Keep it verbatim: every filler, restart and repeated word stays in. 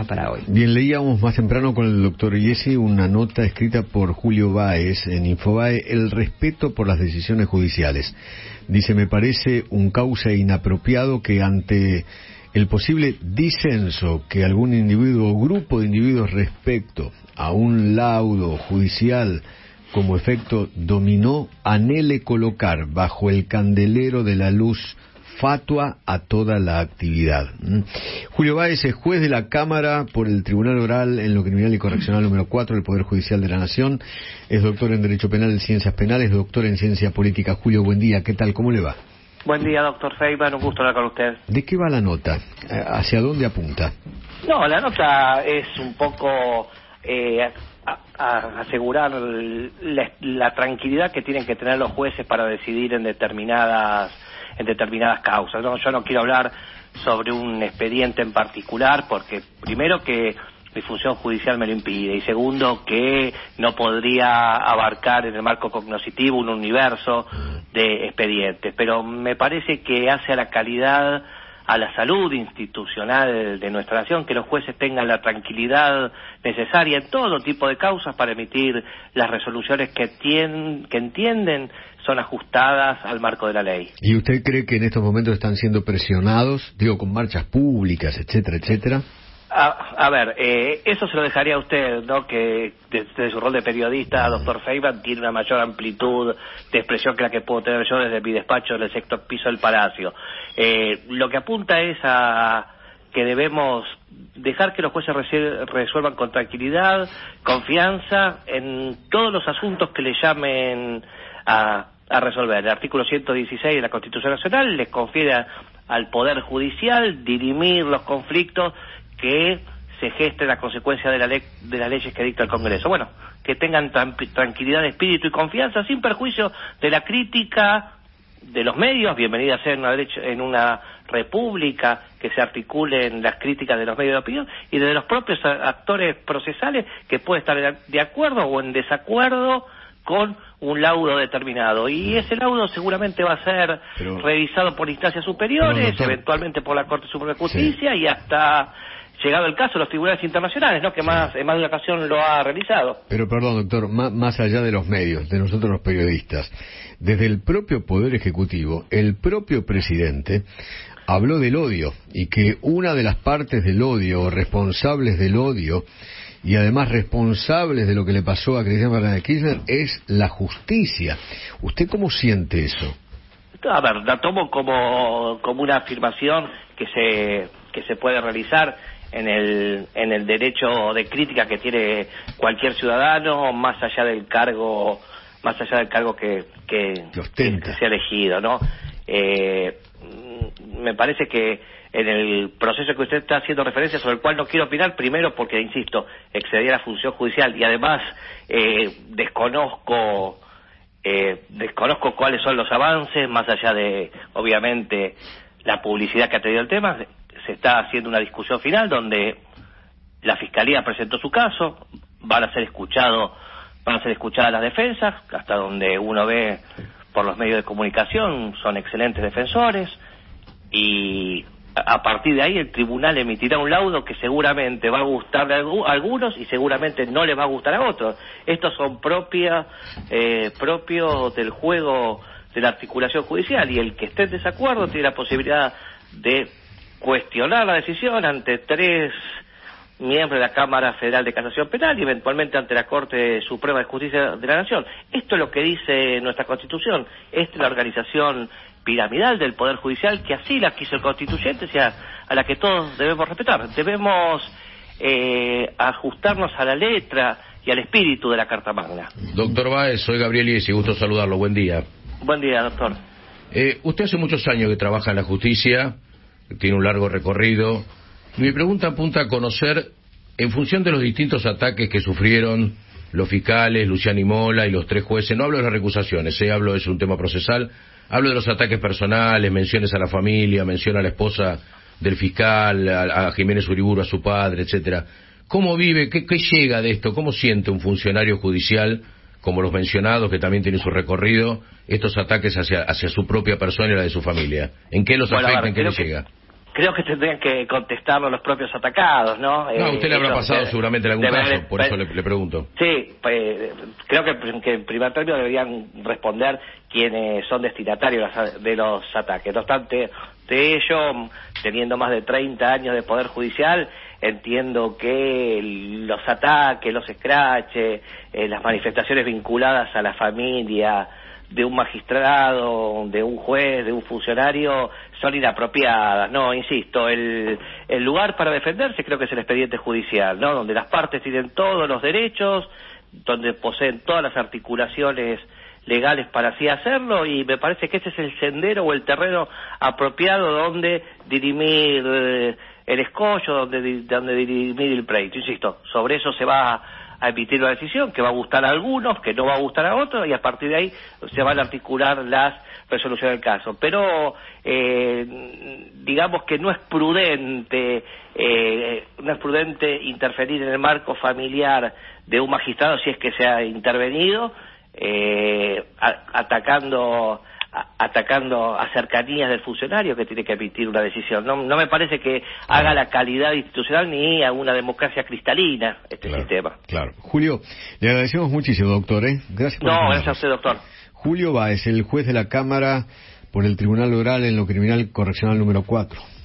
tema para hoy. Bien, leíamos más temprano con el doctor Iesi una nota escrita por Julio Báez en Infobae, el respeto por las decisiones judiciales. Dice, me parece un causa inapropiado que ante el posible disenso que algún individuo o grupo de individuos respecto a un laudo judicial como efecto dominó, anhele colocar bajo el candelero de la luz fatua a toda la actividad. ¿Mm? Julio Báez es juez de la Cámara por el Tribunal Oral en lo Criminal y Correccional número cuatro del Poder Judicial de la Nación, es doctor en Derecho Penal y Ciencias Penales, doctor en Ciencia Política. Julio, buen día, ¿qué tal? ¿Cómo le va? Buen día, doctor Feynman, un gusto hablar con usted. ¿De qué va la nota? ¿Hacia dónde apunta? No, la nota es un poco eh, a, a asegurar la, la tranquilidad que tienen que tener los jueces para decidir en determinadas en determinadas causas. No, yo no quiero hablar sobre un expediente en particular porque primero que mi función judicial me lo impide y segundo que no podría abarcar en el marco cognoscitivo un universo de expedientes, pero me parece que hace a la calidad, a la salud institucional de nuestra nación, que los jueces tengan la tranquilidad necesaria en todo tipo de causas para emitir las resoluciones que, tien, que entienden son ajustadas al marco de la ley. ¿Y usted cree que en estos momentos están siendo presionados, digo, con marchas públicas, etcétera, etcétera? A, a ver, eh, eso se lo dejaría a usted, ¿no? Que desde, desde su rol de periodista, doctor Feynman, tiene una mayor amplitud de expresión que la que puedo tener yo desde mi despacho en el sexto piso del Palacio. Eh, lo que apunta es a que debemos dejar que los jueces resuelvan con tranquilidad, confianza, en todos los asuntos que le llamen a, a resolver. El artículo ciento dieciséis de la Constitución Nacional les confiere al Poder Judicial dirimir los conflictos que se gesten a consecuencia de, la ley, de las leyes que dicta el Congreso. Bueno, que tengan tran tranquilidad de espíritu y confianza, sin perjuicio de la crítica de los medios. Bienvenida sea en una, derecha, en una república que se articulen las críticas de los medios de opinión y de los propios actores procesales que pueden estar de acuerdo o en desacuerdo con un laudo determinado, y ese laudo seguramente va a ser pero, revisado por instancias superiores, doctor, eventualmente por la Corte Suprema de Justicia, sí, y hasta llegado el caso los tribunales internacionales, ¿no? Que sí, más en más de una ocasión lo ha realizado. Pero perdón, doctor, más, más allá de los medios, de nosotros los periodistas, desde el propio Poder Ejecutivo, el propio presidente habló del odio, y que una de las partes del odio, o responsables del odio, y además responsables de lo que le pasó a Cristina Fernández de Kirchner, es la justicia. ¿Usted cómo siente eso? A ver, la tomo como, como una afirmación que se, que se puede realizar en el, en el derecho de crítica que tiene cualquier ciudadano, más allá del cargo, más allá del cargo que, que, que, que se ha elegido, ¿no? Eh, me parece que en el proceso que usted está haciendo referencia, sobre el cual no quiero opinar, primero porque, insisto, excedía la función judicial y además eh, desconozco eh, desconozco cuáles son los avances, más allá de, obviamente, la publicidad que ha tenido el tema. Se está haciendo una discusión final donde la Fiscalía presentó su caso, van a ser escuchados, van a ser escuchadas las defensas, hasta donde uno ve por los medios de comunicación, son excelentes defensores, y a partir de ahí el tribunal emitirá un laudo que seguramente va a gustarle a algunos y seguramente no les va a gustar a otros. Estos son propias, eh, propios del juego de la articulación judicial, y el que esté en desacuerdo tiene la posibilidad de cuestionar la decisión ante tres miembros de la Cámara Federal de Casación Penal y eventualmente ante la Corte Suprema de Justicia de la Nación. Esto es lo que dice nuestra Constitución. Esta es la organización piramidal del Poder Judicial, que así la quiso el constituyente, o sea, a la que todos debemos respetar. Debemos eh, ajustarnos a la letra y al espíritu de la Carta Magna. Doctor Báez, soy Gabriel Iesi, gusto saludarlo, buen día. Buen día, doctor. Eh, usted hace muchos años que trabaja en la justicia, tiene un largo recorrido, y mi pregunta apunta a conocer, en función de los distintos ataques que sufrieron los fiscales, Luciani Mola y los tres jueces, no hablo de las recusaciones, eh, hablo, es un tema procesal, hablo de los ataques personales, menciones a la familia, mención a la esposa del fiscal, a, a Jiménez Uriburu, a su padre, etcétera. ¿Cómo vive, qué, qué llega de esto, cómo siente un funcionario judicial, como los mencionados, que también tiene su recorrido, estos ataques hacia, hacia su propia persona y la de su familia? ¿En qué los bueno, afecta, ver, en qué les que, llega? creo que tendrían que contestarlo los propios atacados, ¿no? No, a usted eh, le habrá eso, pasado de, seguramente en algún caso, de, por eso le, le pregunto. Sí, pues, creo que, que en primer término deberían responder quienes son destinatarios de los ataques. No obstante, de ello, teniendo más de treinta años de Poder Judicial, entiendo que los ataques, los escraches, eh, las manifestaciones vinculadas a la familia de un magistrado, de un juez, de un funcionario, son inapropiadas. No, insisto, el, el lugar para defenderse creo que es el expediente judicial, ¿no? Donde las partes tienen todos los derechos, donde poseen todas las articulaciones legales para así hacerlo, y me parece que ese es el sendero o el terreno apropiado donde dirimir eh, el escollo, donde, donde dirimir el pleito. Insisto, sobre eso se va a a emitir una decisión que va a gustar a algunos, que no va a gustar a otros, y a partir de ahí se van a articular las resoluciones del caso. Pero eh, digamos que no es prudente, eh, no es prudente interferir en el marco familiar de un magistrado si es que se ha intervenido, eh, a, atacando atacando a cercanías del funcionario que tiene que emitir una decisión. No, no me parece que haga la calidad institucional ni a una democracia cristalina este claro, sistema. Claro. Julio, le agradecemos muchísimo, doctor. ¿eh? Gracias por No, gracias a usted, doctor. Julio Báez, el juez de la Cámara por el Tribunal Oral en lo Criminal Correccional número cuatro.